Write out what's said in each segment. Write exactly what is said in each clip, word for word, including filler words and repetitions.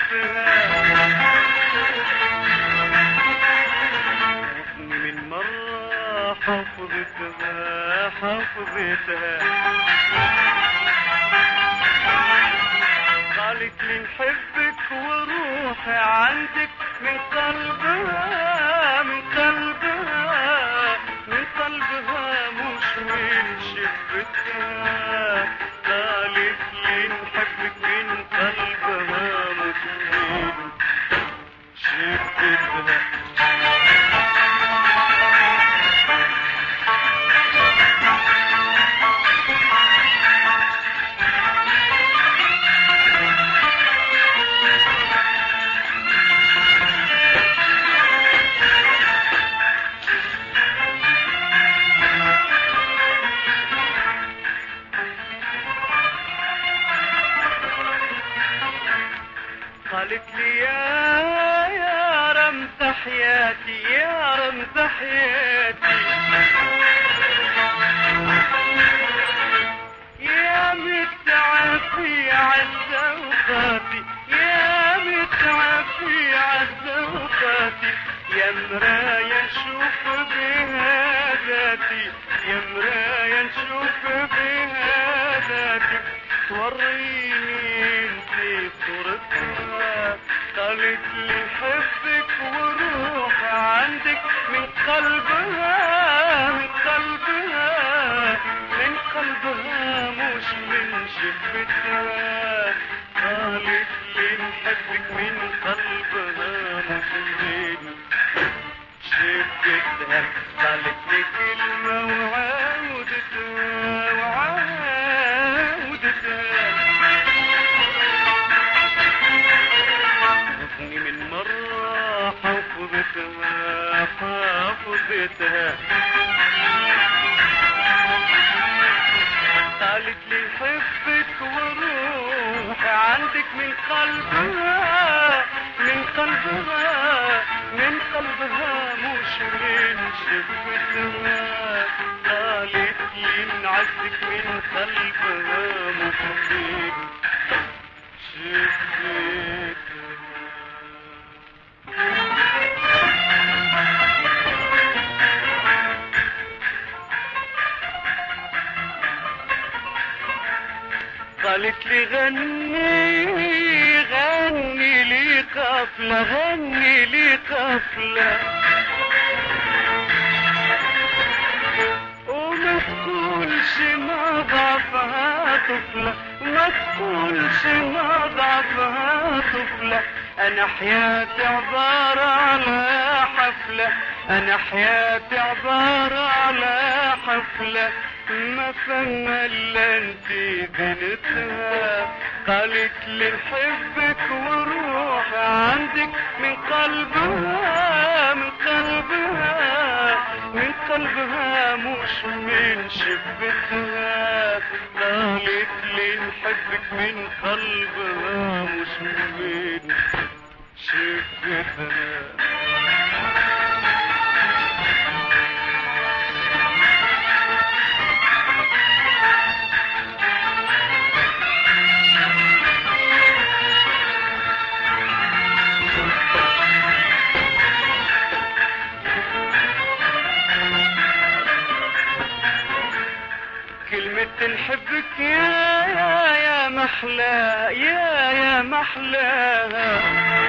من مرة حفظتها حفظتها قالت لي نحبك وروحي عندك من قلبها من قلبها من قلبها مش من شفتها قالت لي نحبك من قلبها مش من شفتها قالت لي يا يا رمز حياتي يا رمز حياتي يا متعافي عالزوقاتي يا متعافي عالزوقاتي يا مرايا نشوف بها ذاتي يا مرايا نشوف بها ذاتي وريني انتي صورتها قالت لي حبك وروح عندك من قلبها من قلبها من قلبها مش من شفتها قالت لي نحبك من قلبها مش من شفتها قالت لي كلمة وعاودتها وعاودتها من مرة حفظتها حفظتها قالت لي حبك وروح عندك من قلبها من قلبها من قلبها مش من شفتها قالت لي نعزك من قلبها مش من شفتها قالت لي غني غني لي قافلة غني لي قافلة وما تقولش ما ضعفها طفلة ما تقولش ما ضعفها طفلة أنا حياتي عبارة على حفلة أنا حياتي عبارة على حفلة ما فهمها الا انتي بنتها قالت لي نحبك وروح عندك من قلبها من قلبها من قلبها مش من شفتها قالت لي نحبك من قلبها مش من شفتها كلمة نحبك يا يا يا محلى يا يا محلاها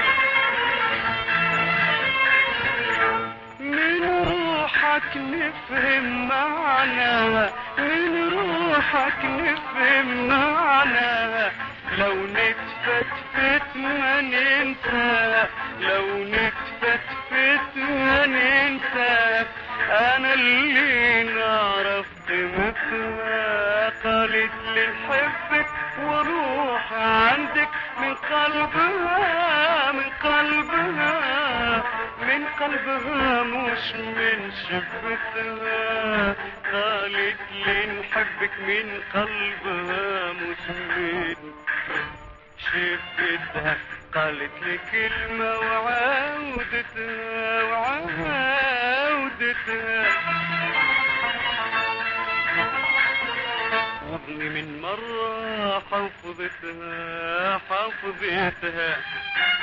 من روحك نفهم معناها من روحك نفهم معناها لو نتفتفت ما ننساها لو نتفتفت ما ننساها انا اللي نعرف قيمتها قالت لي نحبك وروح عندك من قلبها من قلبها من قلبها مش من شفتها قالت لي نحبك من قلبها مش من شفتها قالت لي كلمة وعاودتها وعاودتها من مرة حفظتها حفظتها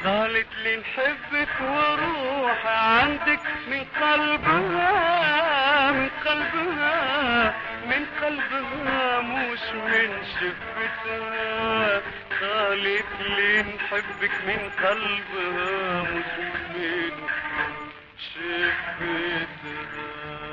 قالت لي نحبك وروح عندك من قلبها من قلبها من قلبها مش من شفتها. قالت لي نحبك من قلبها مش من شفتها.